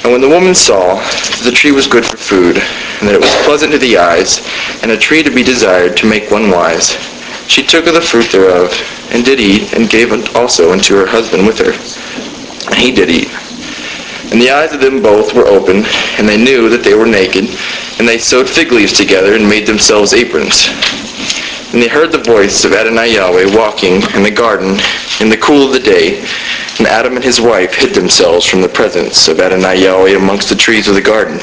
And when the woman saw that the tree was good for food, and that it was pleasant to the eyes, and a tree to be desired to make one wise, she took of the fruit thereof, and did eat, and gave also unto her husband with her. And he did eat. And the eyes of them both were opened, and they knew that they were naked, and they sewed fig leaves together, and made themselves aprons. And they heard the voice of Adonai Yahweh walking in the garden in the cool of the day, and Adam and his wife hid themselves from the presence of Adonai Yahweh amongst the trees of the garden.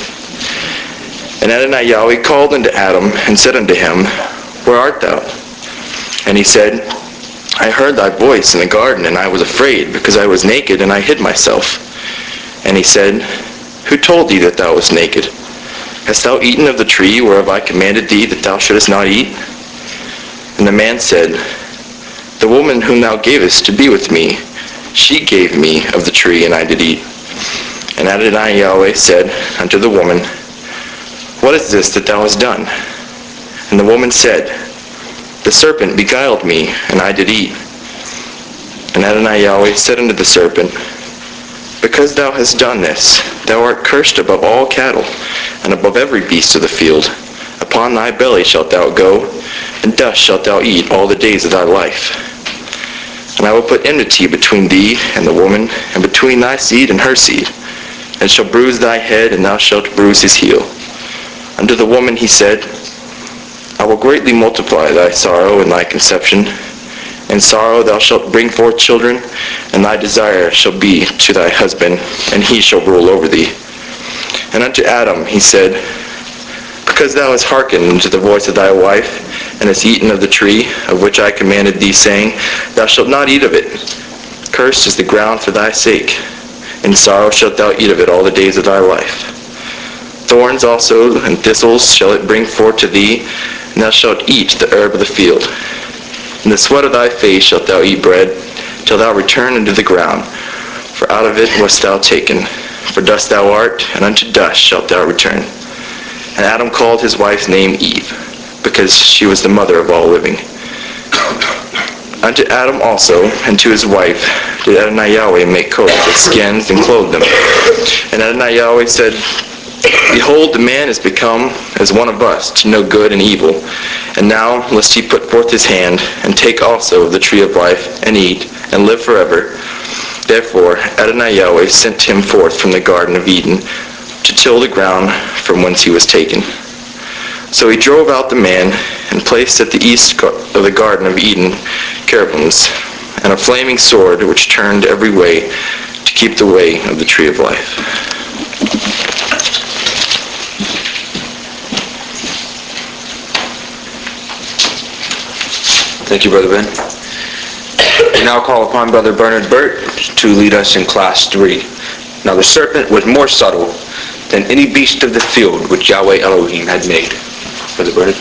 And Adonai Yahweh called unto Adam, and said unto him, Where art thou? And he said, I heard thy voice in the garden, and I was afraid, because I was naked, and I hid myself. And he said, Who told thee that thou wast naked? Hast thou eaten of the tree whereof I commanded thee that thou shouldest not eat? And the man said, The woman whom thou gavest to be with me, she gave me of the tree, and I did eat. And Adonai Yahweh said unto the woman, What is this that thou hast done? And the woman said, The serpent beguiled me, and I did eat. And Adonai Yahweh said unto the serpent, Because thou hast done this, thou art cursed above all cattle, and above every beast of the field. Upon thy belly shalt thou go, and dust shalt thou eat all the days of thy life. And I will put enmity between thee and the woman, and between thy seed and her seed. And it shall bruise thy head, and thou shalt bruise his heel. Unto the woman he said, I will greatly multiply thy sorrow and thy conception. In sorrow thou shalt bring forth children, and thy desire shall be to thy husband, and he shall rule over thee. And unto Adam he said, Because thou hast hearkened unto the voice of thy wife, and hast eaten of the tree, of which I commanded thee, saying, Thou shalt not eat of it. Cursed is the ground for thy sake. In sorrow shalt thou eat of it all the days of thy life. Thorns also and thistles shall it bring forth to thee, and thou shalt eat the herb of the field. In the sweat of thy face shalt thou eat bread, till thou return into the ground. For out of it wast thou taken. For dust thou art, and unto dust shalt thou return. And Adam called his wife's name Eve, because she was the mother of all living. Unto Adam also, and to his wife, did Adonai Yahweh make coats of skins, and clothed them. And Adonai Yahweh said, Behold, the man is become as one of us, to know good and evil. And now, lest he put forth his hand, and take also of the tree of life, and eat, and live forever. Therefore Adonai Yahweh sent him forth from the Garden of Eden, to till the ground from whence he was taken. So he drove out the man, and placed at the east of the Garden of Eden cherubims, and a flaming sword which turned every way, to keep the way of the tree of life. Thank you, Brother Ben. We now call upon Brother Bernard Burt to lead us in Class 3. Now the serpent was more subtle than any beast of the field which Yahweh Elohim had made. Brother Bernard.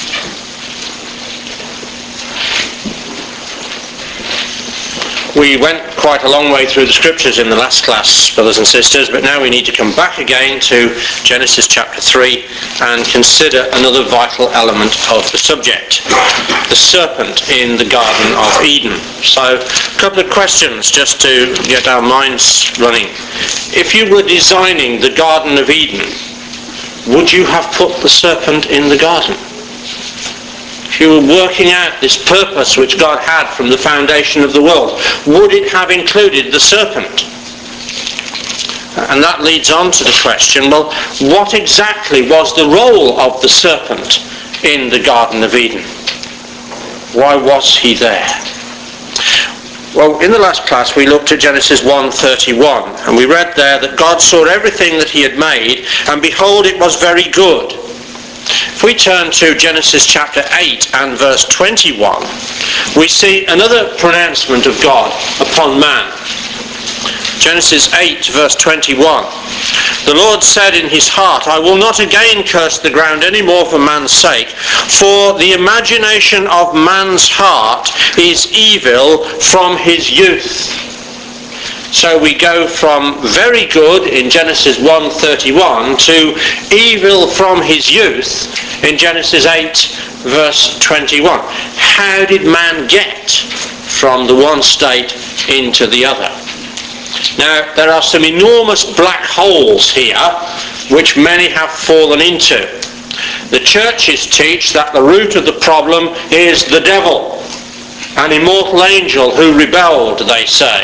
We went quite a long way through the scriptures in the last class, brothers and sisters, but now we need to come back again to Genesis chapter 3 and consider another vital element of the subject, the serpent in the Garden of Eden. So, a couple of questions just to get our minds running. If you were designing the Garden of Eden, would you have put the serpent in the garden? If you were working out this purpose which God had from the foundation of the world, would it have included the serpent? And that leads on to the question, well, what exactly was the role of the serpent in the Garden of Eden? Why was he there? Well, in the last class we looked at Genesis 1:31, and we read there that God saw everything that he had made, and behold, it was very good. If we turn to Genesis chapter 8 and verse 21, we see another pronouncement of God upon man. Genesis 8 verse 21. The Lord said in his heart, I will not again curse the ground any more for man's sake, for the imagination of man's heart is evil from his youth. So we go from very good in Genesis 1:31 to evil from his youth in Genesis 8 verse 21. How did man get from the one state into the other? Now, there are some enormous black holes here which many have fallen into. The churches teach that the root of the problem is the devil, an immortal angel who rebelled, they say.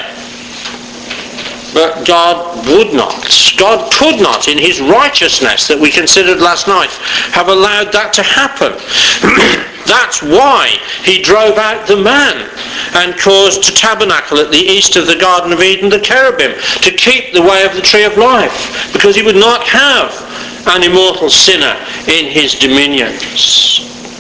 But God would not, God could not, in his righteousness that we considered last night, have allowed that to happen. That's why he drove out the man and caused to tabernacle at the east of the Garden of Eden the cherubim, to keep the way of the tree of life, because he would not have an immortal sinner in his dominions.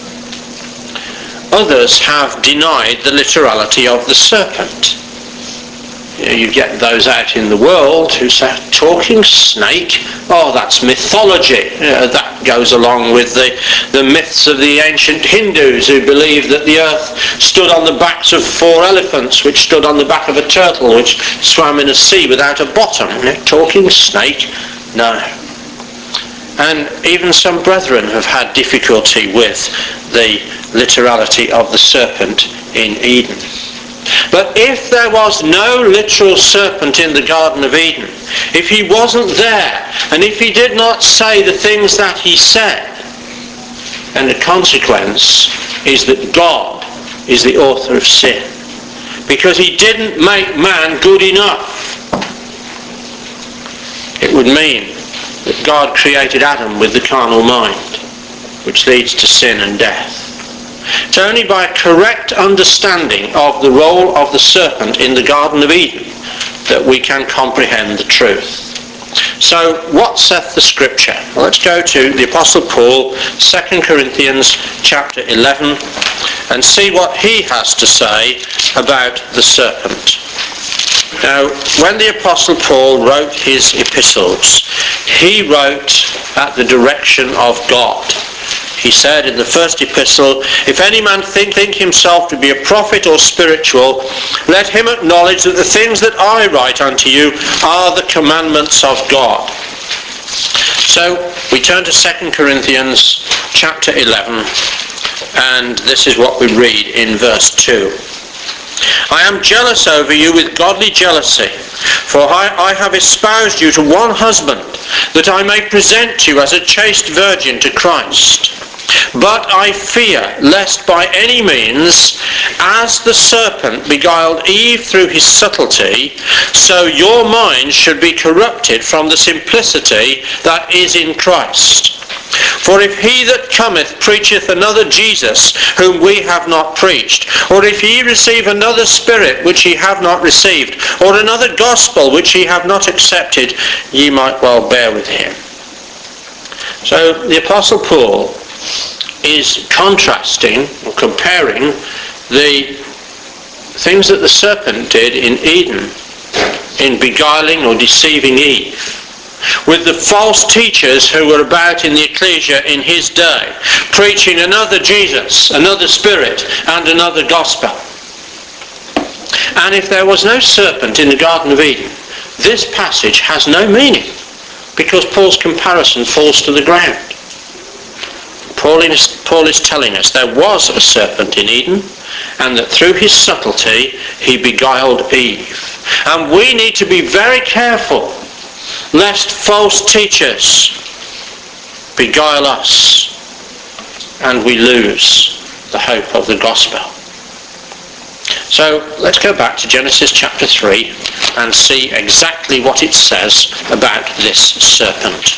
Others have denied the literality of the serpent. You get those out in the world who say, talking snake, oh, that's mythology. That goes along with the myths of the ancient Hindus who believed that the earth stood on the backs of 4 elephants, which stood on the back of a turtle, which swam in a sea without a bottom. Talking snake? No. And even some brethren have had difficulty with the literality of the serpent in Eden. But if there was no literal serpent in the Garden of Eden, if he wasn't there, and if he did not say the things that he said, then the consequence is that God is the author of sin. Because he didn't make man good enough. It would mean that God created Adam with the carnal mind, which leads to sin and death. It's only by a correct understanding of the role of the serpent in the Garden of Eden that we can comprehend the truth. So, what saith the Scripture? Well, let's go to the Apostle Paul, 2 Corinthians chapter 11, and see what he has to say about the serpent. Now, when the Apostle Paul wrote his epistles, he wrote at the direction of God. He said in the first epistle, if any man think himself to be a prophet or spiritual, let him acknowledge that the things that I write unto you are the commandments of God. So we turn to 2 Corinthians chapter 11, and this is what we read in verse 2. I am jealous over you with godly jealousy, for I have espoused you to one husband, that I may present you as a chaste virgin to Christ. But I fear lest by any means, as the serpent beguiled Eve through his subtlety, so your mind should be corrupted from the simplicity that is in Christ. For if he that cometh preacheth another Jesus, whom we have not preached, or if ye receive another Spirit which ye have not received, or another gospel which ye have not accepted, ye might well bear with him. So the Apostle Paul is contrasting or comparing the things that the serpent did in Eden in beguiling or deceiving Eve with the false teachers who were about in the ecclesia in his day, preaching another Jesus, another Spirit, and another gospel. And if there was no serpent in the Garden of Eden, this passage has no meaning, because Paul's comparison falls to the ground. Paul is telling us there was a serpent in Eden, and that through his subtlety he beguiled Eve. And we need to be very careful lest false teachers beguile us and we lose the hope of the gospel. So let's go back to Genesis chapter 3 and see exactly what it says about this serpent.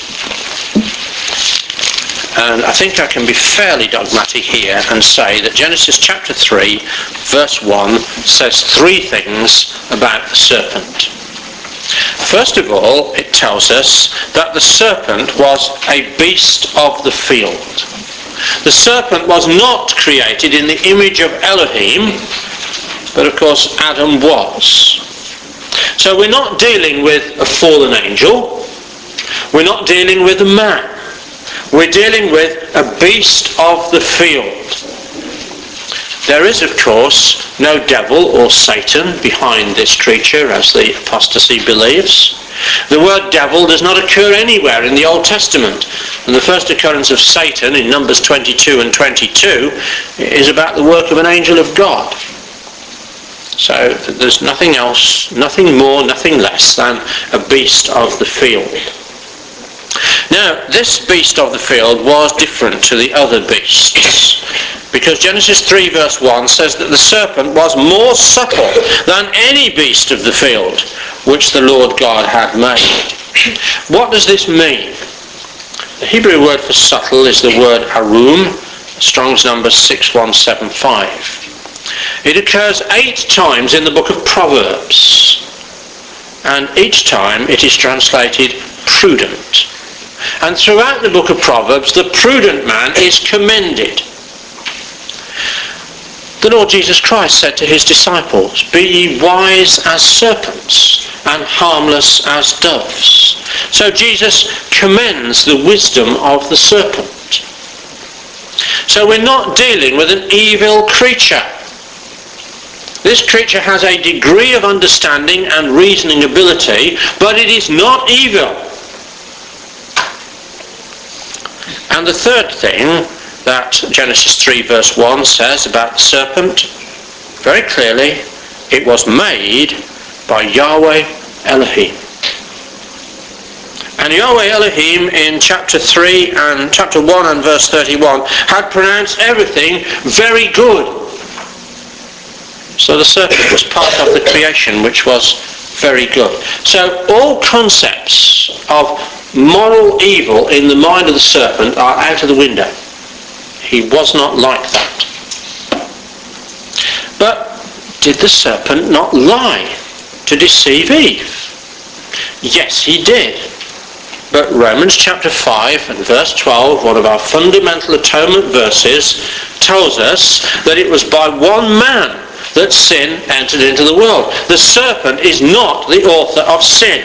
And I think I can be fairly dogmatic here and say that Genesis chapter 3 verse 1 says 3 things about the serpent. First of all, it tells us that the serpent was a beast of the field. The serpent was not created in the image of Elohim, but of course Adam was. So we're not dealing with a fallen angel. We're not dealing with a man. We're dealing with a beast of the field. There is, of course, no devil or Satan behind this creature, as the apostasy believes. The word devil does not occur anywhere in the Old Testament. And the first occurrence of Satan in Numbers 22 and 22 is about the work of an angel of God. So there's nothing else, nothing more, nothing less than a beast of the field. Now, this beast of the field was different to the other beasts, because Genesis 3 verse 1 says that the serpent was more subtle than any beast of the field which the Lord God had made. What does this mean? The Hebrew word for subtle is the word arum, Strong's number 6175. It occurs 8 times in the book of Proverbs, and each time it is translated prudent. And throughout the book of Proverbs, the prudent man is commended. The Lord Jesus Christ said to his disciples, "Be ye wise as serpents and harmless as doves." So Jesus commends the wisdom of the serpent. So we're not dealing with an evil creature. This creature has a degree of understanding and reasoning ability, but it is not evil. And the third thing that Genesis 3 verse 1 says about the serpent, very clearly, it was made by Yahweh Elohim. And Yahweh Elohim in chapter 3 and chapter 1 and verse 31 had pronounced everything very good. So the serpent was part of the creation which was very good. So all concepts of moral evil in the mind of the serpent are out of the window. He was not like that. But did the serpent not lie to deceive Eve? Yes, he did. But Romans chapter 5 and verse 12, one of our fundamental atonement verses, tells us that it was by one man that sin entered into the world. The serpent is not the author of sin.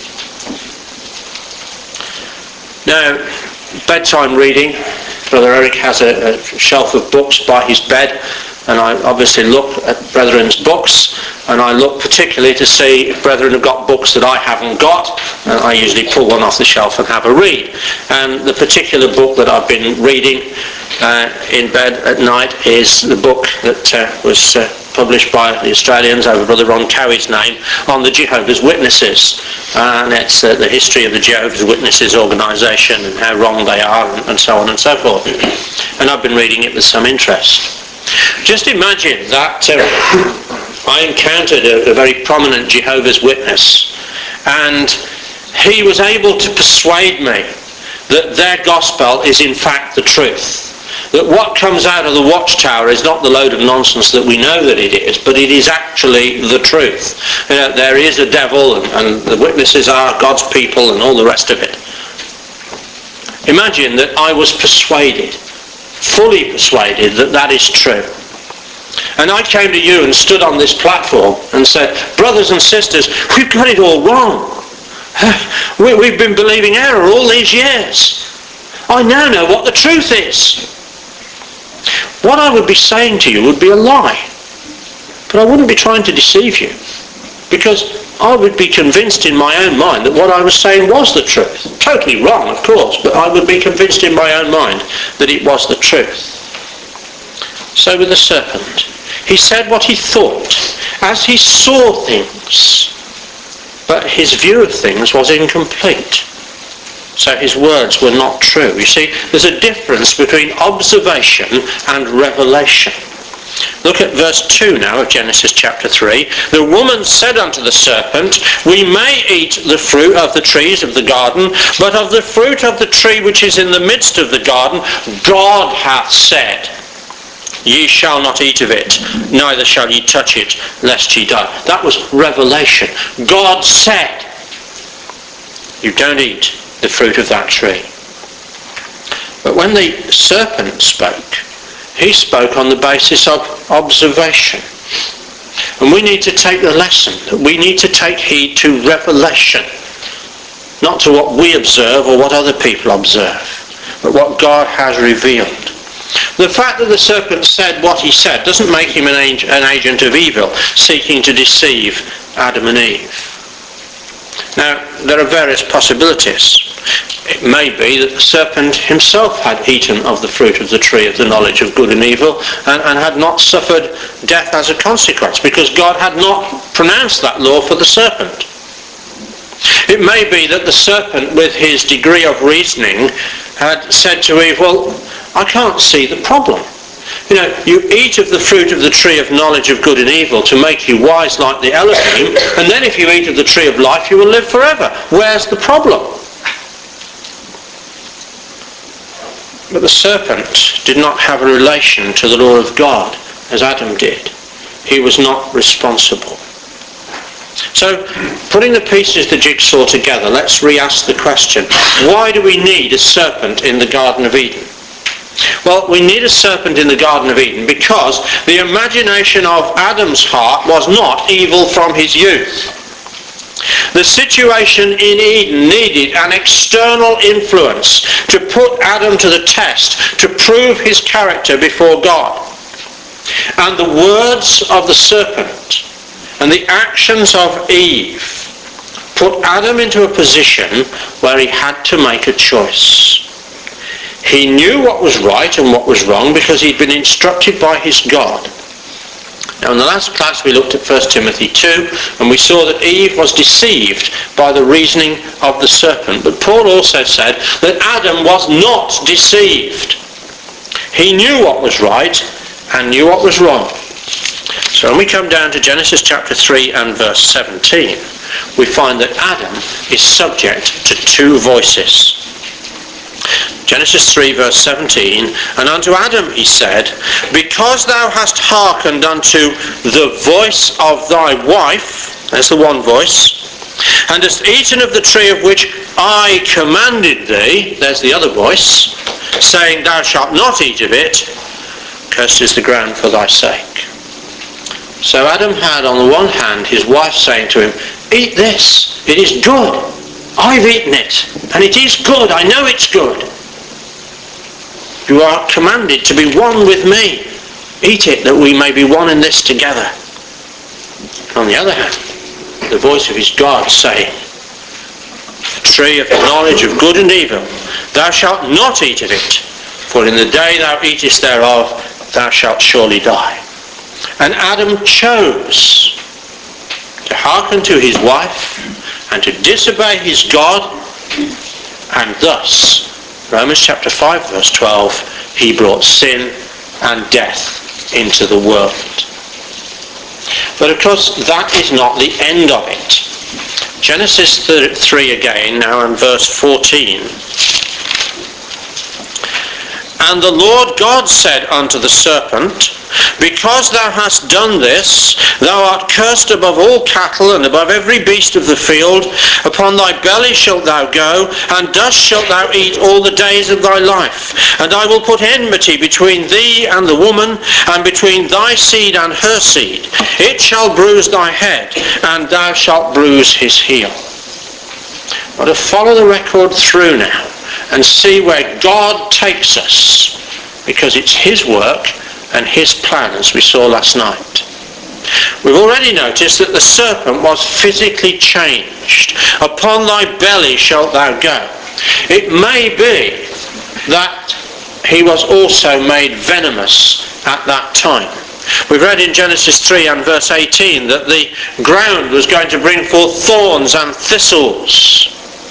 Now, bedtime reading. Brother Eric has a shelf of books by his bed, and I obviously look at Brethren's books, and I look particularly to see if Brethren have got books that I haven't got, and I usually pull one off the shelf and have a read. And the particular book that I've been reading in bed at night is the book that was published by the Australians over Brother Ron Cowie's name on the Jehovah's Witnesses. And it's the history of the Jehovah's Witnesses organisation and how wrong they are and so on and so forth. And I've been reading it with some interest. Just imagine that I encountered a very prominent Jehovah's Witness, and he was able to persuade me that their gospel is in fact the truth. That what comes out of the watchtower is not the load of nonsense that we know that it is, but it is actually the truth. You know, there is a devil, and the witnesses are God's people and all the rest of it. Imagine that I was persuaded, fully persuaded, that that is true. And I came to you and stood on this platform and said, "Brothers and sisters, we've got it all wrong. We've been believing error all these years. I now know what the truth is." What I would be saying to you would be a lie. But I wouldn't be trying to deceive you, because I would be convinced in my own mind that what I was saying was the truth. Totally wrong, of course, but I would be convinced in my own mind that it was the truth. So with the serpent, he said what he thought as he saw things, but his view of things was incomplete. So his words were not true. You see, there's a difference between observation and revelation. Look at verse 2 now of Genesis chapter 3. "The woman said unto the serpent, We may eat the fruit of the trees of the garden, but of the fruit of the tree which is in the midst of the garden, God hath said, Ye shall not eat of it, neither shall ye touch it, lest ye die." That was revelation. God said, you don't eat the fruit of that tree. But when the serpent spoke, he spoke on the basis of observation. And we need to take the lesson that we need to take heed to revelation, not to what we observe or what other people observe, but what God has revealed. The fact that the serpent said what he said doesn't make him an agent of evil, seeking to deceive Adam and Eve. Now, there are various possibilities. It may be that the serpent himself had eaten of the fruit of the tree of the knowledge of good and evil and had not suffered death as a consequence, because God had not pronounced that law for the serpent. It may be that the serpent, with his degree of reasoning, had said to Eve, well, I can't see the problem. You know, you eat of the fruit of the tree of knowledge of good and evil to make you wise like the Elohim, and then if you eat of the tree of life, you will live forever. Where's the problem? But the serpent did not have a relation to the law of God as Adam did. He was not responsible. So, putting the pieces of the jigsaw together, let's re-ask the question, why do we need a serpent in the Garden of Eden? Well, we need a serpent in the Garden of Eden because the imagination of Adam's heart was not evil from his youth. The situation in Eden needed an external influence to put Adam to the test, to prove his character before God. And the words of the serpent and the actions of Eve put Adam into a position where he had to make a choice. He knew what was right and what was wrong because he'd been instructed by his God. Now in the last class we looked at 1 Timothy 2 and we saw that Eve was deceived by the reasoning of the serpent. But Paul also said that Adam was not deceived. He knew what was right and knew what was wrong. So when we come down to Genesis chapter 3 and verse 17, we find that Adam is subject to two voices. Genesis 3 verse 17, and unto Adam he said, because thou hast hearkened unto the voice of thy wife, there's the one voice, and hast eaten of the tree of which I commanded thee, there's the other voice, saying thou shalt not eat of it, cursed is the ground for thy sake. So Adam had on the one hand his wife saying to him, eat this, it is good. I've eaten it, and it is good, I know it's good. You are commanded to be one with me. Eat it that we may be one in this together. On the other hand, the voice of his God saying, tree of the knowledge of good and evil, thou shalt not eat of it, for in the day thou eatest thereof, thou shalt surely die. And Adam chose to hearken to his wife and to disobey his God, and thus, Romans chapter 5 verse 12, he brought sin and death into the world. But of course that is not the end of it. Genesis 3 again, now in verse 14. And the Lord God said unto the serpent, because thou hast done this, thou art cursed above all cattle and above every beast of the field. Upon thy belly shalt thou go, and dust shalt thou eat all the days of thy life. And I will put enmity between thee and the woman, and between thy seed and her seed. It shall bruise thy head, and thou shalt bruise his heel. Well, to follow the record through now and see where God takes us, because it's his work and his plan, as we saw last night. We've already noticed that the serpent was physically changed. Upon thy belly shalt thou go. It may be that he was also made venomous at that time. We've read in Genesis 3 and verse 18 that the ground was going to bring forth thorns and thistles.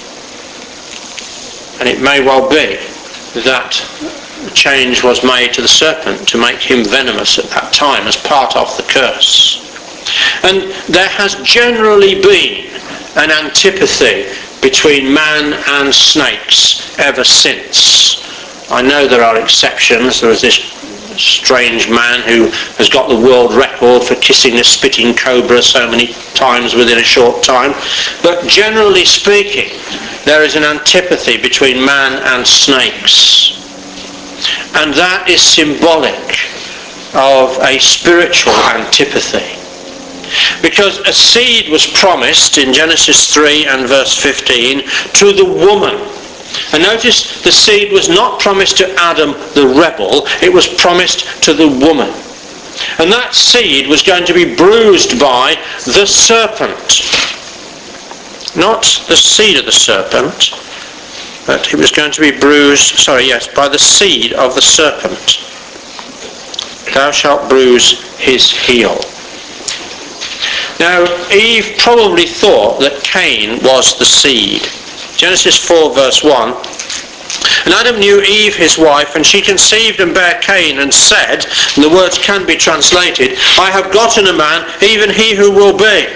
And it may well be that a change was made to the serpent to make him venomous at that time as part of the curse. And there has generally been an antipathy between man and snakes ever since. I know there are exceptions. There was this strange man who has got the world record for kissing a spitting cobra so many times within a short time. But generally speaking, there is an antipathy between man and snakes. And that is symbolic of a spiritual antipathy. Because a seed was promised in Genesis 3 and verse 15 to the woman. And notice the seed was not promised to Adam the rebel, it was promised to the woman. And that seed was going to be bruised by the serpent. Not the seed of the serpent, That it was going to be bruised, by the seed of the serpent. Thou shalt bruise his heel. Now, Eve probably thought that Cain was the seed. Genesis 4 verse 1. And Adam knew Eve his wife, and she conceived and bare Cain, and said, and the words can be translated, I have gotten a man, even he who will be.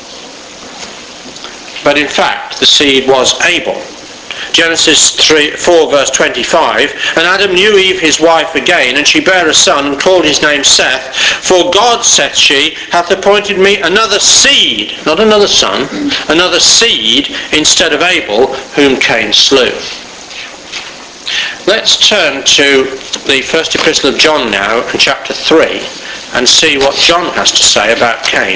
But in fact, the seed was Abel. Genesis 4 verse 25, and Adam knew Eve his wife again, and she bare a son, and called his name Seth. For God, saith she, hath appointed me another seed, not another son, another seed instead of Abel, whom Cain slew. Let's turn to the first epistle of John now, in chapter 3, and see what John has to say about Cain.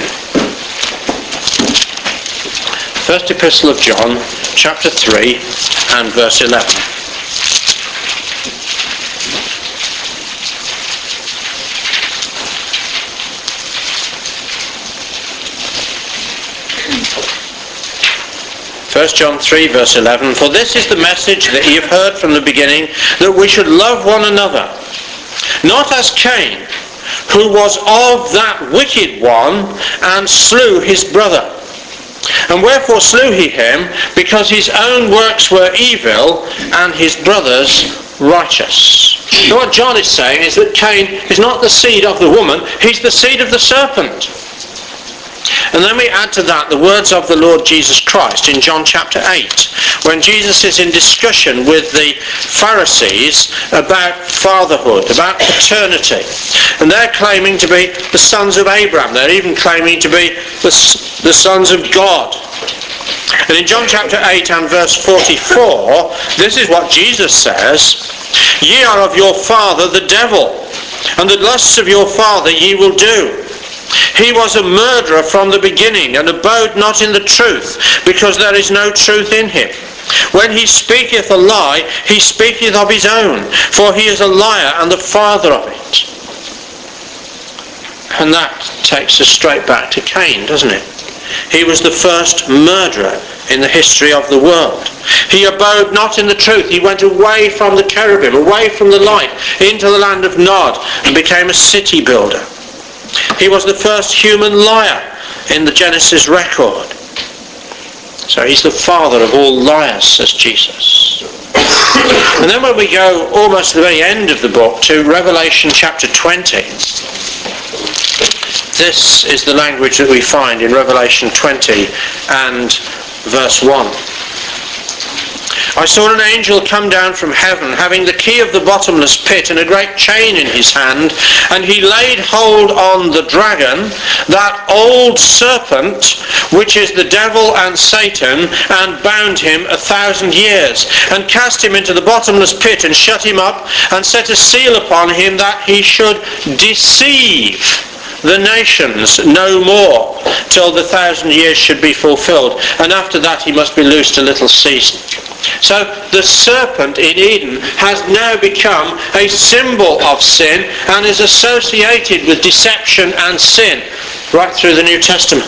First epistle of John, chapter 3 and verse 11. First John 3 verse 11. For this is the message that ye have heard from the beginning, that we should love one another. Not as Cain, who was of that wicked one, and slew his brother. And wherefore slew he him? Because his own works were evil, and his brother's righteous. So what John is saying is that Cain is not the seed of the woman, he's the seed of the serpent. And then we add to that the words of the Lord Jesus Christ in John chapter 8, when Jesus is in discussion with the Pharisees about fatherhood, about paternity. And they're claiming to be the sons of Abraham. They're even claiming to be the sons of God. And in John chapter 8 and verse 44, this is what Jesus says, Ye are of your father the devil, and the lusts of your father ye will do. He was a murderer from the beginning, and abode not in the truth, because there is no truth in him. When he speaketh a lie, he speaketh of his own, for he is a liar and the father of it. And that takes us straight back to Cain, doesn't it? He was the first murderer in the history of the world. He abode not in the truth. He went away from the cherubim, away from the light, into the land of Nod, and became a city builder. He was the first human liar in the Genesis record. So he's the father of all liars, says Jesus. And then when we go almost to the very end of the book, to Revelation chapter 20, this is the language that we find in Revelation 20 and verse 1. I saw an angel come down from heaven, having the key of the bottomless pit and a great chain in his hand, and he laid hold on the dragon, that old serpent, which is the devil and Satan, and bound him 1,000 years, and cast him into the bottomless pit, and shut him up, and set a seal upon him, that he should deceive the nations no more, till the 1,000 years should be fulfilled, and after that he must be loosed a little season. So the serpent in Eden has now become a symbol of sin, and is associated with deception and sin right through the New Testament.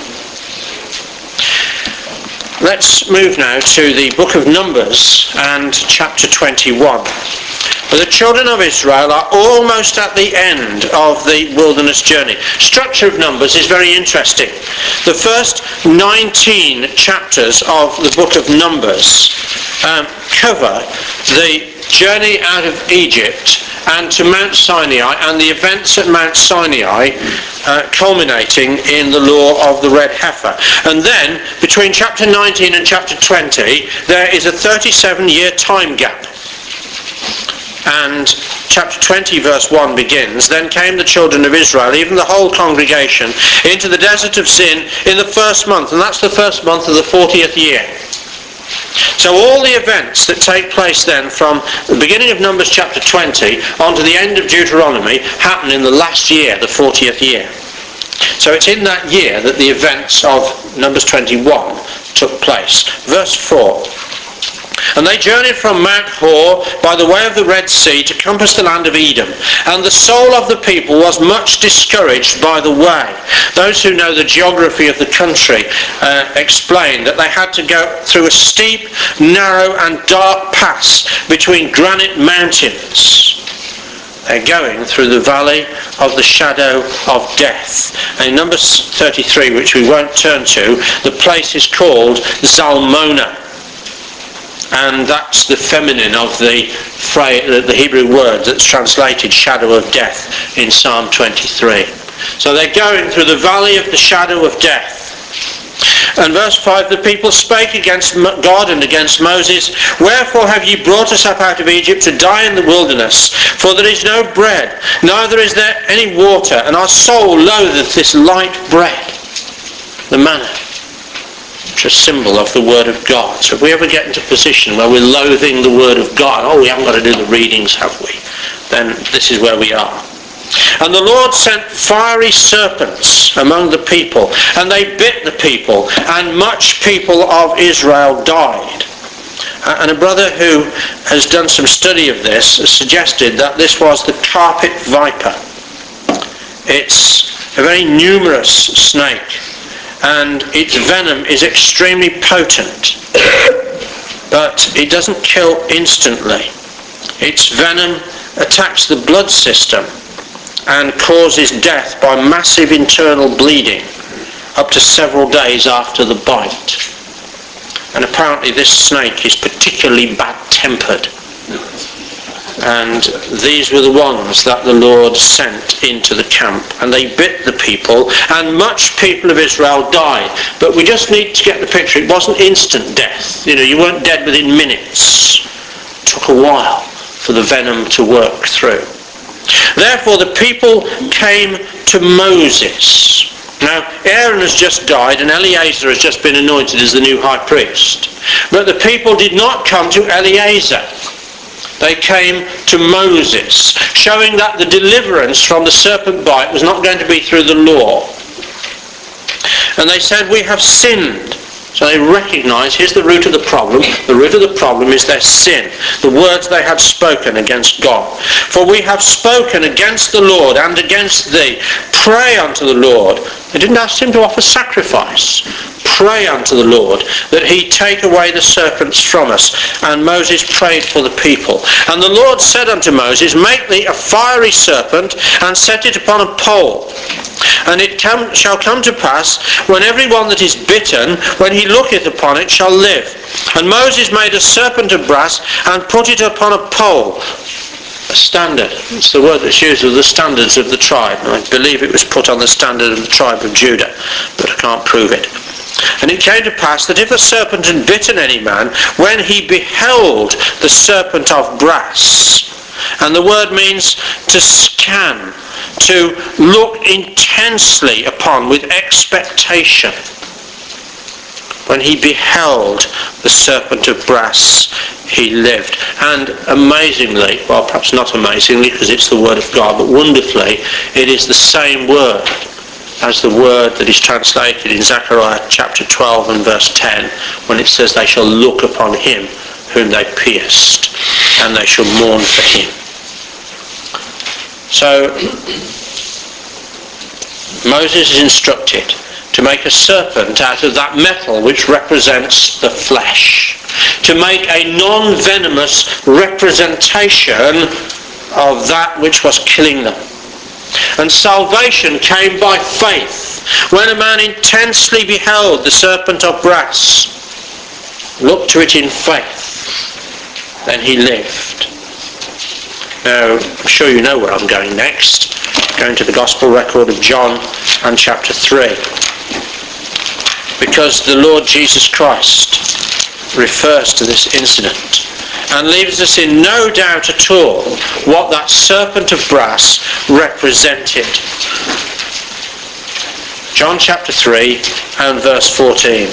Let's move now to the book of Numbers and chapter 21. The children of Israel are almost at the end of the wilderness journey. Structure of Numbers is very interesting. The first 19 chapters of the book of Numbers cover the journey out of Egypt and to Mount Sinai, and the events at Mount Sinai, culminating in the law of the red heifer. And then, between chapter 19 and chapter 20, there is a 37-year time gap. And chapter 20 verse 1 begins, Then came the children of Israel, even the whole congregation, into the desert of Zin in the first month, and that's the first month of the 40th year. So all the events that take place then from the beginning of Numbers chapter 20 on to the end of Deuteronomy happen in the last year, the 40th year. So it's in that year that the events of Numbers 21 took place. Verse 4. And they journeyed from Mount Hor by the way of the Red Sea to compass the land of Edom. And the soul of the people was much discouraged by the way. Those who know the geography of the country explain that they had to go through a steep, narrow and dark pass between granite mountains. They're going through the valley of the shadow of death. And in Numbers 33, which we won't turn to, the place is called Zalmona. And that's the feminine of the Hebrew word that's translated shadow of death in Psalm 23. So they're going through the valley of the shadow of death. And verse 5, the people spake against God and against Moses, wherefore have ye brought us up out of Egypt to die in the wilderness? For there is no bread, neither is there any water, and our soul loatheth this light bread, the manna, which is a symbol of the Word of God. So if we ever get into a position where we're loathing the Word of God, we haven't got to do the readings, have we? Then this is where we are. And the Lord sent fiery serpents among the people, and they bit the people, and much people of Israel died. And a brother who has done some study of this has suggested that this was the carpet viper. It's a very numerous snake, and its venom is extremely potent, but it doesn't kill instantly. Its venom attacks the blood system and causes death by massive internal bleeding up to several days after the bite. And apparently this snake is particularly bad-tempered. And these were the ones that the Lord sent into the camp. And they bit the people, and much people of Israel died. But we just need to get the picture. It wasn't instant death. You weren't dead within minutes. It took a while for the venom to work through. Therefore the people came to Moses. Now Aaron has just died and Eleazar has just been anointed as the new high priest. But the people did not come to Eleazar. They came to Moses, showing that the deliverance from the serpent bite was not going to be through the law. And they said, we have sinned. So they recognise, here's the root of the problem. The root of the problem is their sin, the words they had spoken against God. For we have spoken against the Lord and against thee. Pray unto the Lord. They didn't ask him to offer sacrifice. Pray unto the Lord that he take away the serpents from us. And Moses prayed for the people. And the Lord said unto Moses, make thee a fiery serpent and set it upon a pole. And it shall come to pass, when every one that is bitten, when he looketh upon it, shall live. And Moses made a serpent of brass, and put it upon a pole. A standard. It's the word that's used with the standards of the tribe. And I believe it was put on the standard of the tribe of Judah, but I can't prove it. And it came to pass that if the serpent had bitten any man, when he beheld the serpent of brass, and the word means to scan, to look intensely upon with expectation. When he beheld the serpent of brass, he lived. And amazingly, well perhaps not amazingly because it's the word of God, but wonderfully, it is the same word as the word that is translated in Zechariah chapter 12 and verse 10, when it says they shall look upon him whom they pierced, and they shall mourn for him. So Moses is instructed to make a serpent out of that metal which represents the flesh, to make a non-venomous representation of that which was killing them. And salvation came by faith. When a man intensely beheld the serpent of brass, looked to it in faith, then he lived. Now, I'm sure you know where I'm going next. Going to the Gospel record of John and chapter 3. Because the Lord Jesus Christ refers to this incident and leaves us in no doubt at all what that serpent of brass represented. John chapter 3 and verse 14.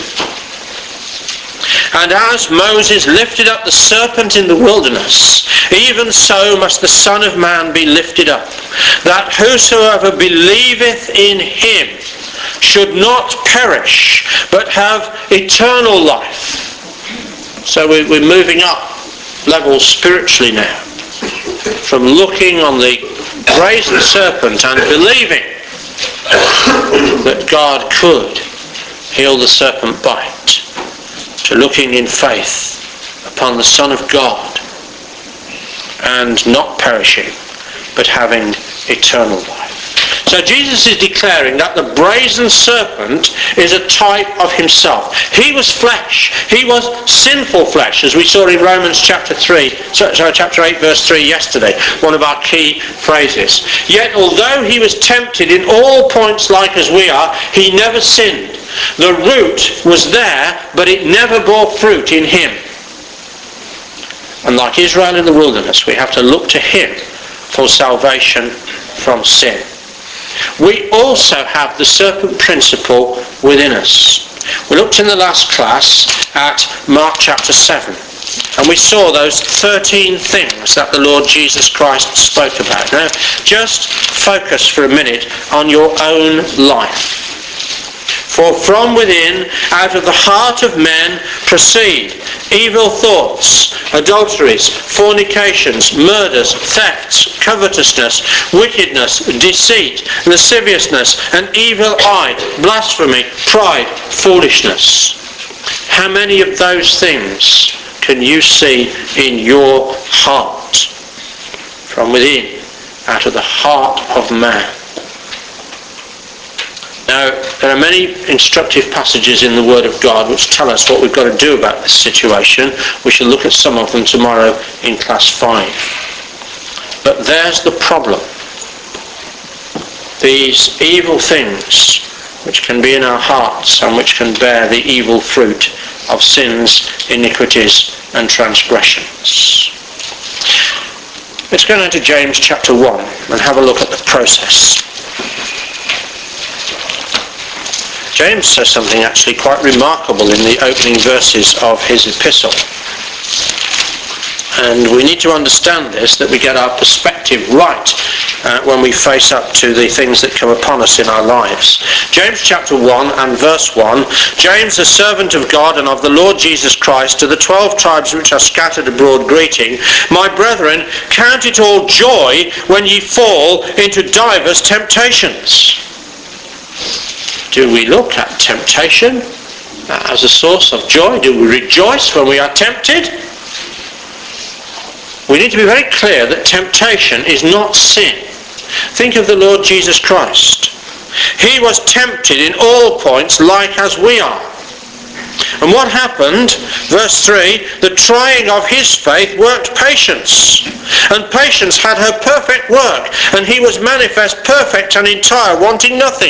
And as Moses lifted up the serpent in the wilderness, even so must the Son of Man be lifted up, that whosoever believeth in him should not perish, but have eternal life. So we're moving up levels spiritually now, from looking on the brazen serpent and believing that God could heal the serpent bite, to looking in faith upon the Son of God and not perishing but having eternal life. So Jesus is declaring that the brazen serpent is a type of himself. He was flesh. He was sinful flesh, as we saw in Romans chapter 8 verse 3 yesterday, one of our key phrases. Yet although he was tempted in all points like as we are, he never sinned. The root was there, but it never bore fruit in him. And like Israel in the wilderness, we have to look to him for salvation from sin. We also have the serpent principle within us. We looked in the last class at Mark chapter 7, and we saw those 13 things that the Lord Jesus Christ spoke about. Now, just focus for a minute on your own life. For from within, out of the heart of men, proceed evil thoughts, adulteries, fornications, murders, thefts, covetousness, wickedness, deceit, lasciviousness, an evil eye, blasphemy, pride, foolishness. How many of those things can you see in your heart? From within, out of the heart of man. Now, there are many instructive passages in the Word of God which tell us what we've got to do about this situation. We shall look at some of them tomorrow in class 5. But there's the problem. These evil things which can be in our hearts and which can bear the evil fruit of sins, iniquities and transgressions. Let's go now to James chapter 1 and have a look at the process. James says something actually quite remarkable in the opening verses of his epistle. And we need to understand this, that we get our perspective right when we face up to the things that come upon us in our lives. James chapter 1 and verse 1, James, a servant of God and of the Lord Jesus Christ, to the 12 tribes which are scattered abroad greeting, my brethren, count it all joy when ye fall into divers temptations. Do we look at temptation as a source of joy? Do we rejoice when we are tempted? We need to be very clear that temptation is not sin. Think of the Lord Jesus Christ. He was tempted in all points like as we are. And what happened? Verse 3, the trying of his faith worked patience. And patience had her perfect work, and he was manifest perfect and entire, wanting nothing.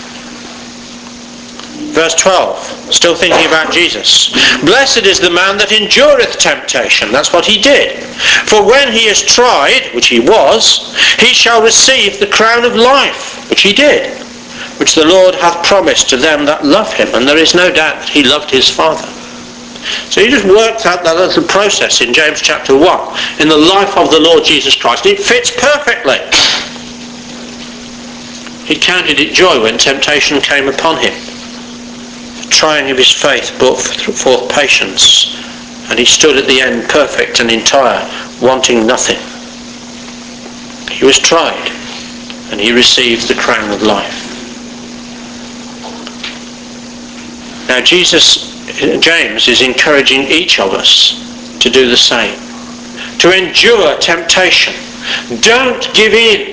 Verse 12, still thinking about Jesus. Blessed is the man that endureth temptation. That's what he did. For when he is tried, which he was, he shall receive the crown of life, which he did, which the Lord hath promised to them that love him. And there is no doubt that he loved his Father. So he just worked out that little process in James chapter 1 in the life of the Lord Jesus Christ. It fits perfectly. He counted it joy when temptation came upon him. Trying of his faith brought forth patience, and he stood at the end perfect and entire, wanting nothing. He was tried, and he received the crown of life. Now James is encouraging each of us to do the same, to endure temptation. Don't give in.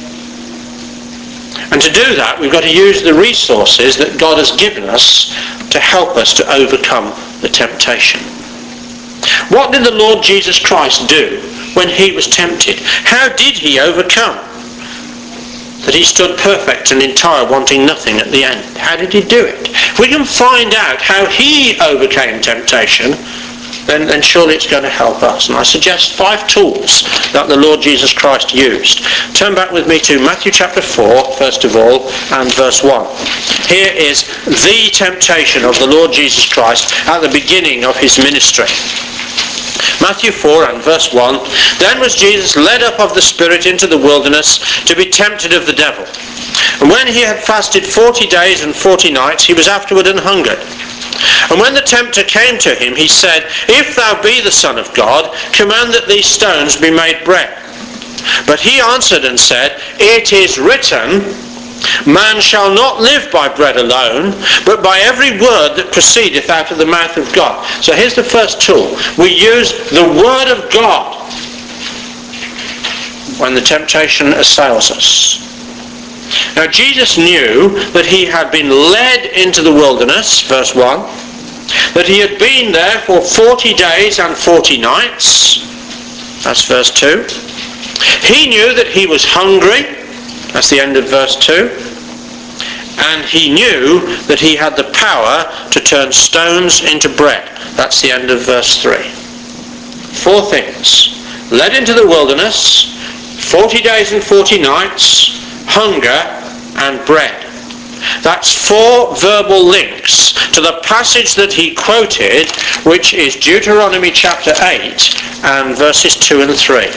And to do that, we've got to use the resources that God has given us to help us to overcome the temptation. What did the Lord Jesus Christ do when he was tempted? How did he overcome? That he stood perfect and entire, wanting nothing at the end. How did he do it? If we can find out how he overcame temptation, then surely it's going to help us. And I suggest 5 tools that the Lord Jesus Christ used. Turn back with me to Matthew chapter 4, first of all, and verse 1. Here is the temptation of the Lord Jesus Christ at the beginning of his ministry. Matthew 4 and verse 1, Then was Jesus led up of the Spirit into the wilderness to be tempted of the devil. And when he had fasted 40 days and 40 nights, he was afterward an hungered. And when the tempter came to him, he said, If thou be the Son of God, command that these stones be made bread. But he answered and said, It is written, Man shall not live by bread alone, but by every word that proceedeth out of the mouth of God. So here's the first tool. We use the Word of God when the temptation assails us. Now Jesus knew that he had been led into the wilderness, verse 1, that he had been there for 40 days and 40 nights, that's verse 2. He knew that he was hungry, that's the end of verse 2. And he knew that he had the power to turn stones into bread, that's the end of verse 3. 4 things. Led into the wilderness, 40 days and 40 nights, hunger and bread. That's 4 verbal links to the passage that he quoted, which is Deuteronomy chapter 8 and verses 2 and 3.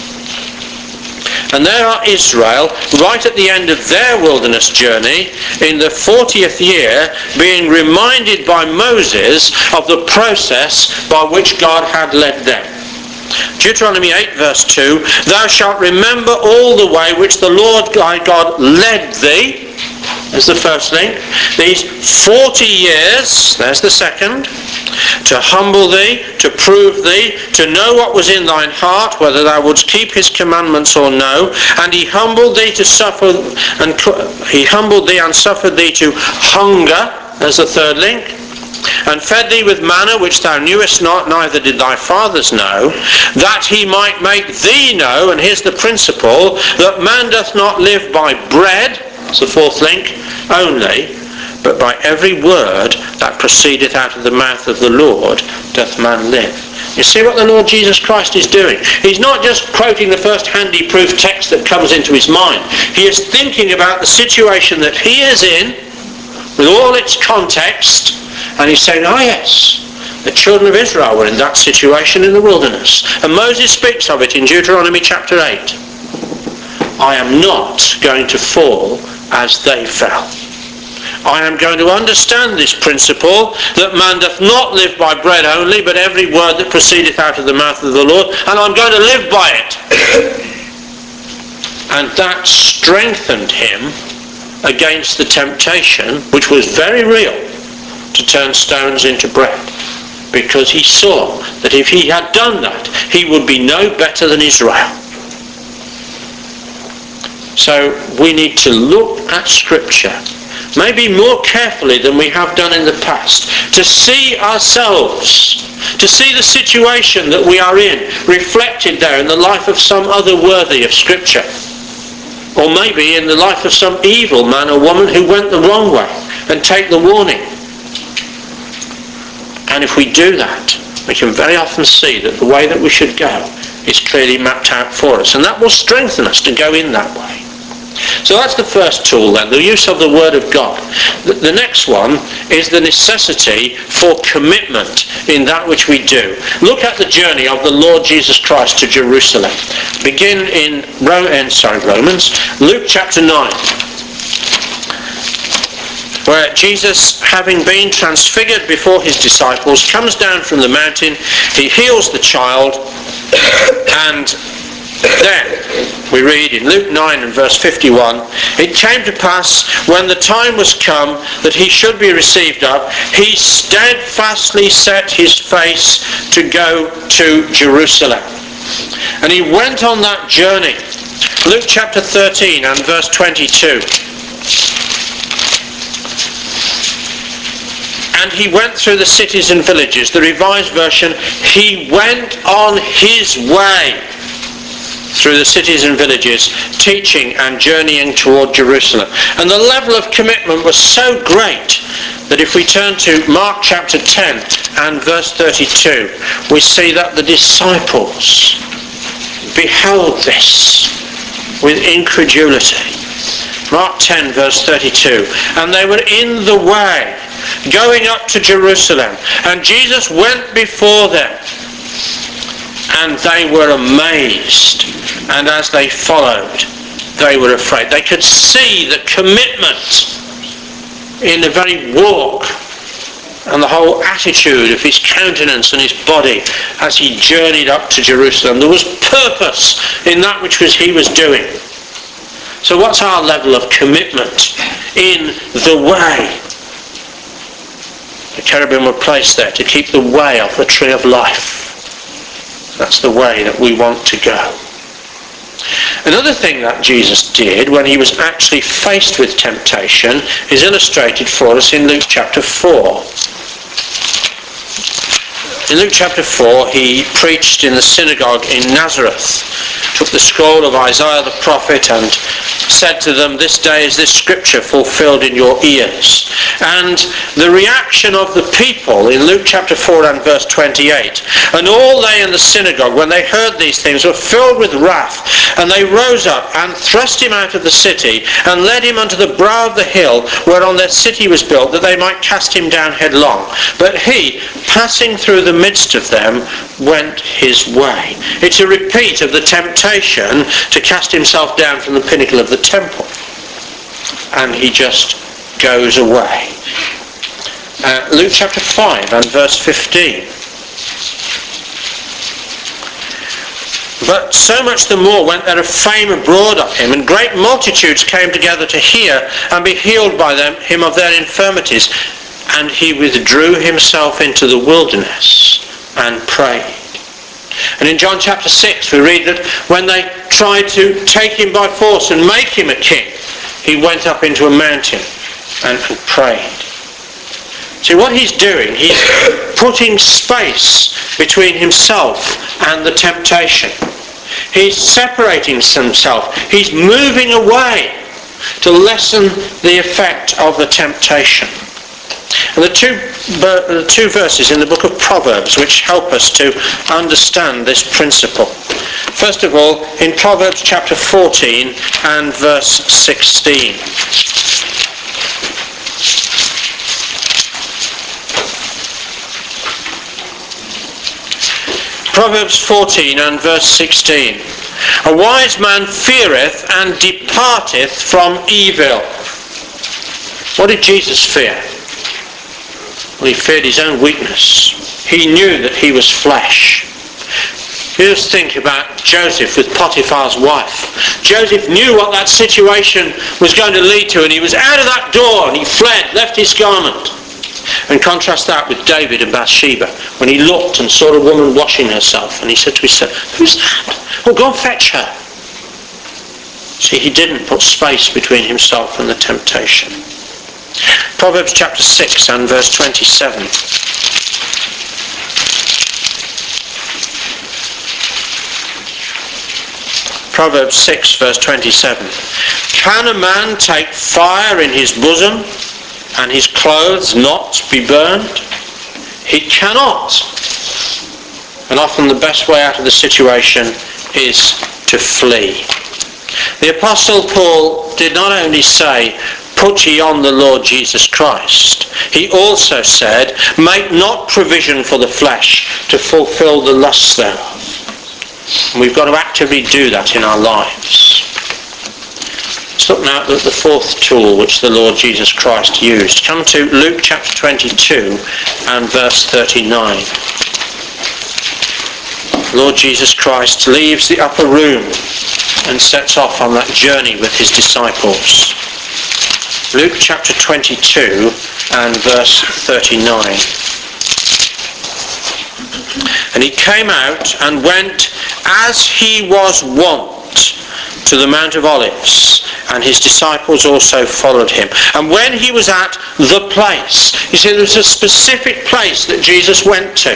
And there are Israel, right at the end of their wilderness journey, in the 40th year, being reminded by Moses of the process by which God had led them. Deuteronomy 8 verse 2, Thou shalt remember all the way which the Lord thy God led thee. There's the first link. These 40 years, there's the second, to humble thee, to prove thee, to know what was in thine heart, whether thou wouldst keep his commandments or no. And he humbled thee to suffer, and he humbled thee and suffered thee to hunger. There's the third link. And fed thee with manna which thou knewest not, neither did thy fathers know, that he might make thee know, and here's the principle, that man doth not live by bread, that's the fourth link, only, but by every word that proceedeth out of the mouth of the Lord doth man live. You see what the Lord Jesus Christ is doing? He's not just quoting the first handy proof text that comes into his mind. He is thinking about the situation that he is in, with all its context, and he's saying, yes, the children of Israel were in that situation in the wilderness. And Moses speaks of it in Deuteronomy chapter 8. I am not going to fall as they fell. I am going to understand this principle that man doth not live by bread only, but every word that proceedeth out of the mouth of the Lord, and I'm going to live by it. And that strengthened him against the temptation, which was very real, to turn stones into bread, because he saw that if he had done that, he would be no better than Israel. So we need to look at Scripture, maybe more carefully than we have done in the past, to see ourselves, to see the situation that we are in, reflected there in the life of some other worthy of Scripture, or maybe in the life of some evil man or woman who went the wrong way, and take the warning. And if we do that, we can very often see that the way that we should go is clearly mapped out for us, and that will strengthen us to go in that way. So that's the first tool then, the use of the Word of God. The next one is the necessity for commitment in that which we do. Look at the journey of the Lord Jesus Christ to Jerusalem. Begin in Romans, Luke chapter 9. Where Jesus, having been transfigured before his disciples, comes down from the mountain, he heals the child, and then we read in Luke 9 and verse 51, It came to pass, when the time was come that he should be received up, he steadfastly set his face to go to Jerusalem. And he went on that journey. Luke chapter 13 and verse 22. And he went through the cities and villages. The Revised Version, he went on his way through the cities and villages, teaching and journeying toward Jerusalem. And the level of commitment was so great that if we turn to Mark chapter 10 and verse 32, we see that the disciples beheld this with incredulity. Mark 10 verse 32, and they were in the way, going up to Jerusalem, and Jesus went before them, and they were amazed, and as they followed, they were afraid. They could see the commitment in the very walk and the whole attitude of his countenance and his body as he journeyed up to Jerusalem. There was purpose in that which he was doing. So what's our level of commitment in the way? The cherubim were placed there to keep the way of the tree of life. That's the way that we want to go. Another thing that Jesus did when he was actually faced with temptation is illustrated for us in Luke chapter 4. In Luke chapter 4, he preached in the synagogue in Nazareth, took the scroll of Isaiah the prophet and said to them, "This day is this scripture fulfilled in your ears." And the reaction of the people in Luke chapter 4 and verse 28, "And all they in the synagogue, when they heard these things, were filled with wrath, and they rose up and thrust him out of the city, and led him unto the brow of the hill whereon their city was built, that they might cast him down headlong. But he, passing through the midst of them, went his way." It's a repeat of the temptation to cast himself down from the pinnacle of the temple. And he just goes away. Luke chapter 5 and verse 15. "But so much the more went there a fame abroad of him, and great multitudes came together to hear and be healed by him of their infirmities. And he withdrew himself into the wilderness and prayed." And in John chapter 6 we read that when they tried to take him by force and make him a king, he went up into a mountain and prayed. See what he's doing, he's putting space between himself and the temptation. He's separating himself. He's moving away to lessen the effect of the temptation. And the two verses in the book of Proverbs which help us to understand this principle. First of all, in Proverbs chapter 14 and verse 16. Proverbs 14 and verse 16. "A wise man feareth and departeth from evil." What did Jesus fear? Well, he feared his own weakness. He knew that he was flesh. You just think about Joseph with Potiphar's wife. Joseph knew what that situation was going to lead to, and he was out of that door and he fled, left his garment. And contrast that with David and Bathsheba, when he looked and saw a woman washing herself, and he said to his son, "Who's that? Well, go and fetch her." See, he didn't put space between himself and the temptation. Proverbs chapter 6 and verse 27. Proverbs 6 verse 27. "Can a man take fire in his bosom and his clothes not be burned? He cannot." And often the best way out of the situation is to flee. The Apostle Paul did not only say, "Put ye on the Lord Jesus Christ," he also said, "Make not provision for the flesh to fulfill the lusts thereof." And we've got to actively do that in our lives. Let's look now at the fourth tool which the Lord Jesus Christ used. Come to Luke chapter 22 and verse 39. Lord Jesus Christ leaves the upper room and sets off on that journey with his disciples. Luke chapter 22 and verse 39. "And he came out and went as he was wont to the Mount of Olives, and his disciples also followed him. And when he was at the place," you see there's a specific place that Jesus went to.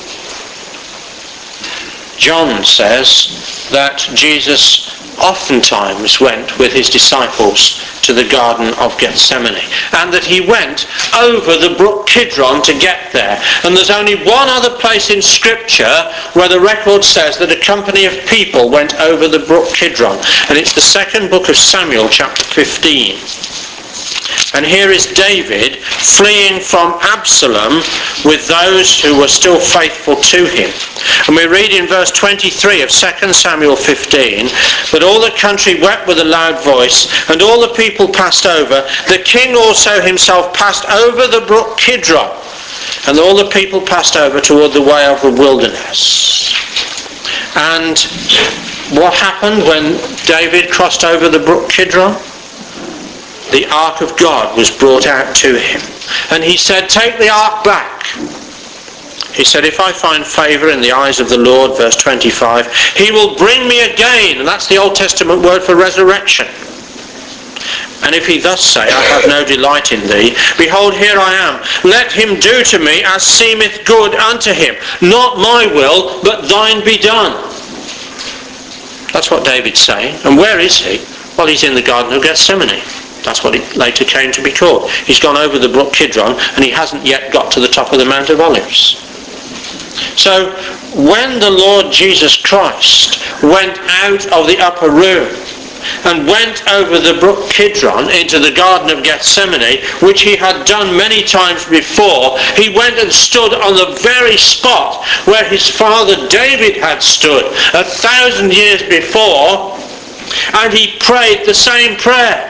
John says that Jesus oftentimes went with his disciples to the Garden of Gethsemane, and that he went over the brook Kidron to get there. And there's only one other place in Scripture where the record says that a company of people went over the brook Kidron, and it's the second book of Samuel, chapter 15. And here is David fleeing from Absalom with those who were still faithful to him. And we read in verse 23 of 2 Samuel 15, "But all the country wept with a loud voice, and all the people passed over. The king also himself passed over the brook Kidron." And all the people passed over toward the way of the wilderness. And what happened when David crossed over the brook Kidron? The ark of God was brought out to him. And he said, take the ark back. He said, if I find favour in the eyes of the Lord, verse 25, he will bring me again. And that's the Old Testament word for resurrection. And if he thus say, I have no delight in thee, behold, here I am. Let him do to me as seemeth good unto him. Not my will, but thine be done. That's what David's saying. And where is he? Well, he's in the Garden of Gethsemane. That's what it later came to be called. He's gone over the brook Kidron, and he hasn't yet got to the top of the Mount of Olives. So, when the Lord Jesus Christ went out of the upper room and went over the brook Kidron into the Garden of Gethsemane, which he had done many times before, he went and stood on the very spot where his father David had stood 1,000 years before, and he prayed the same prayer.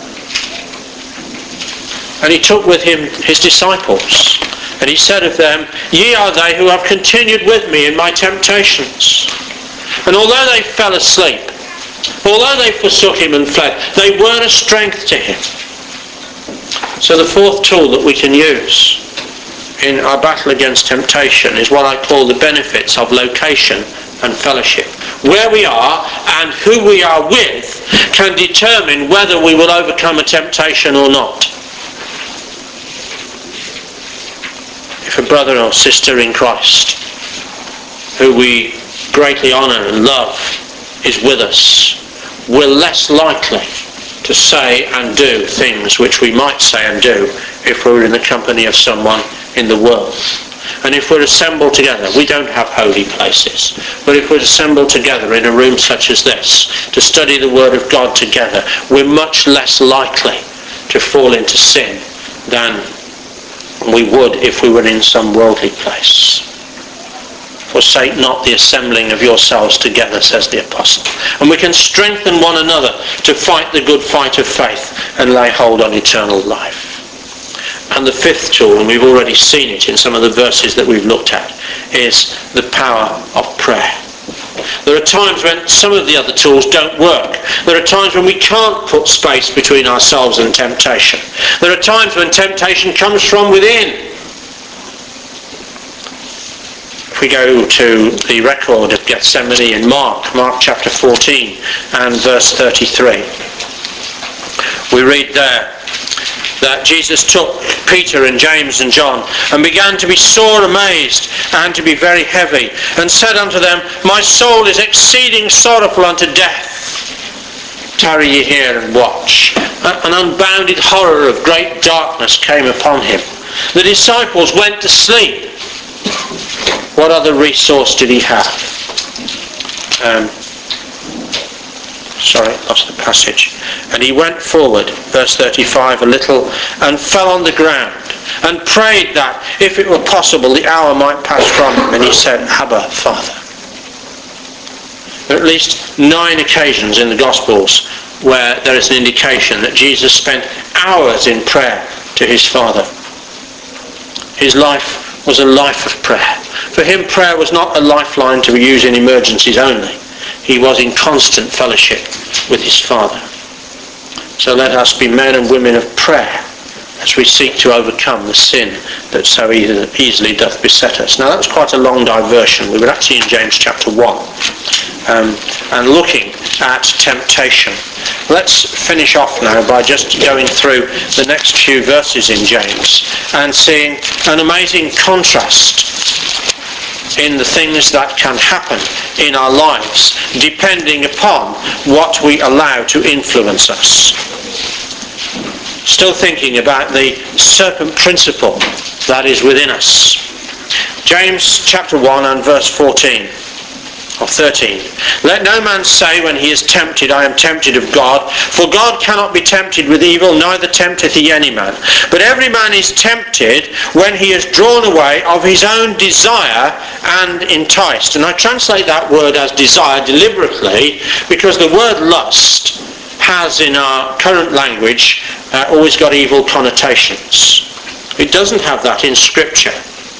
And he took with him his disciples, and he said of them, ye are they who have continued with me in my temptations. And although they fell asleep, although they forsook him and fled, they were a strength to him. So the fourth tool that we can use in our battle against temptation is what I call the benefits of location and fellowship. Where we are and who we are with can determine whether we will overcome a temptation or not. If a brother or sister in Christ, who we greatly honour and love, is with us, we're less likely to say and do things which we might say and do if we're in the company of someone in the world. And if we're assembled together, we don't have holy places, but if we're assembled together in a room such as this to study the Word of God together, we're much less likely to fall into sin than we would if we were in some worldly place. Forsake not the assembling of yourselves together, says the apostle. And we can strengthen one another to fight the good fight of faith and lay hold on eternal life. And the fifth tool, and we've already seen it in some of the verses that we've looked at, is the power of prayer. There are times when some of the other tools don't work. There are times when we can't put space between ourselves and temptation. There are times when temptation comes from within. If we go to the record of Gethsemane in Mark chapter 14 and verse 33, we read there that Jesus took Peter and James and John and began to be sore amazed and to be very heavy, and said unto them, my soul is exceeding sorrowful unto death. Tarry ye here and watch. An unbounded horror of great darkness came upon him. The disciples went to sleep. What other resource did he have? Lost the passage. And he went forward, verse 35, a little, and fell on the ground, and prayed that, if it were possible, the hour might pass from him. And he said, Abba, Father. There are at least 9 occasions in the Gospels where there is an indication that Jesus spent hours in prayer to his Father. His life was a life of prayer. For him, prayer was not a lifeline to be used in emergencies only. He was in constant fellowship with his Father. So let us be men and women of prayer as we seek to overcome the sin that so easily doth beset us. Now that's quite a long diversion. We were actually in James chapter 1 and looking at temptation. Let's finish off now by just going through the next few verses in James and seeing an amazing contrast in the things that can happen in our lives depending upon what we allow to influence us. Still thinking about the serpent principle that is within us. James chapter 1 and verse 14 or 13. Let no man say when he is tempted, I am tempted of God, for God cannot be tempted with evil, neither tempteth he any man. But every man is tempted when he is drawn away of his own desire and enticed. And I translate that word as desire deliberately because the word lust has in our current language always got evil connotations. It doesn't have that in Scripture.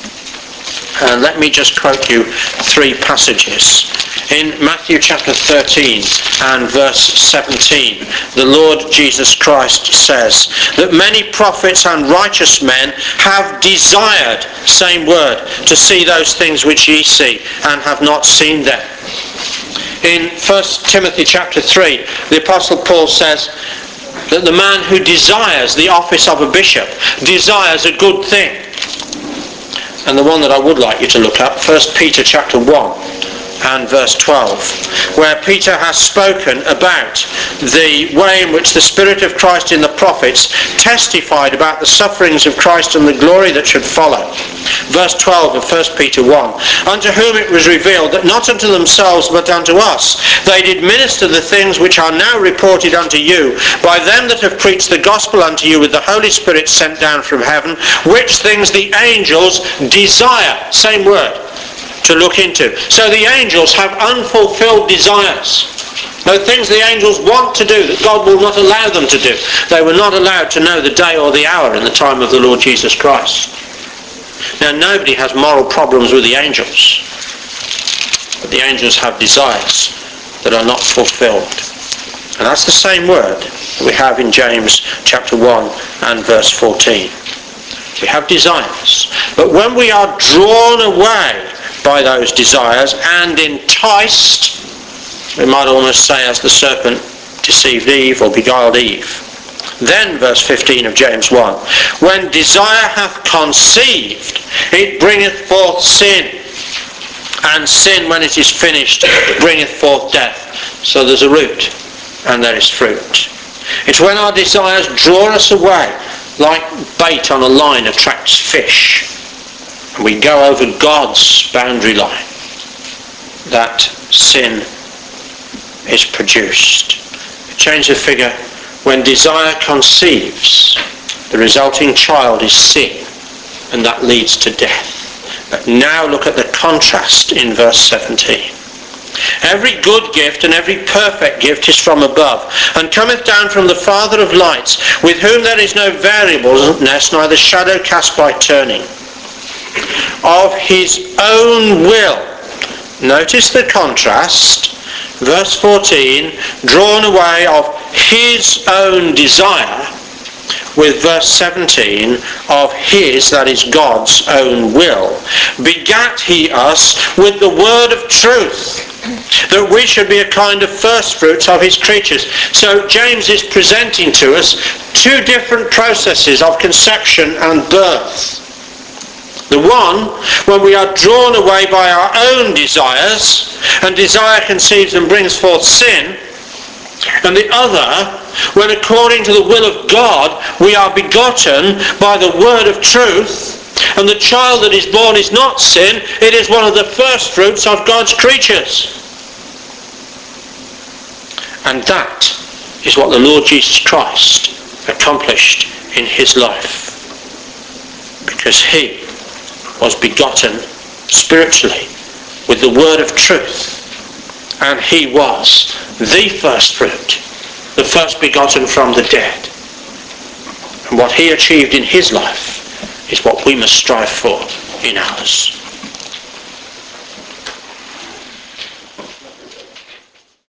let me just quote you 3 passages. In Matthew chapter 13 and verse 17, the Lord Jesus Christ says that many prophets and righteous men have desired, same word, to see those things which ye see, and have not seen them. In 1 Timothy chapter 3, the Apostle Paul says that the man who desires the office of a bishop desires a good thing. And the one that I would like you to look up, 1 Peter chapter 1 and verse 12, where Peter has spoken about the way in which the Spirit of Christ in the prophets testified about the sufferings of Christ and the glory that should follow. Verse 12 of 1 Peter 1, unto whom it was revealed that not unto themselves but unto us they did minister the things which are now reported unto you by them that have preached the gospel unto you with the Holy Spirit sent down from heaven, which things the angels desire, same word, to look into. So the angels have unfulfilled desires. The things the angels want to do that God will not allow them to do. They were not allowed to know the day or the hour in the time of the Lord Jesus Christ. Now nobody has moral problems with the angels, but the angels have desires that are not fulfilled. And that's the same word that we have in James chapter 1 and verse 14. We have desires, but when we are drawn away by those desires and enticed, we might almost say as the serpent deceived Eve or beguiled Eve, then verse 15 of James 1, when desire hath conceived, it bringeth forth sin, and sin when it is finished bringeth forth death. So there's a root and there is fruit. It's when our desires draw us away, like bait on a line attracts fish, and we go over God's boundary line, that sin is produced. Change the figure. When desire conceives, the resulting child is sin, and that leads to death. But now look at the contrast in verse 17. Every good gift and every perfect gift is from above, and cometh down from the Father of lights, with whom there is no variableness, neither shadow cast by turning. Of his own will. Notice the contrast. Verse 14, drawn away of his own desire, with verse 17, of his, that is God's own will, begat he us with the word of truth, that we should be a kind of first fruits of his creatures. So James is presenting to us 2 different processes of conception and birth. The one, when we are drawn away by our own desires, and desire conceives and brings forth sin. And the other, when according to the will of God, we are begotten by the word of truth, and the child that is born is not sin, it is one of the first fruits of God's creatures. And that is what the Lord Jesus Christ accomplished in his life. Because he was begotten spiritually with the word of truth, and he was the first fruit, the first begotten from the dead. And what he achieved in his life is what we must strive for in ours.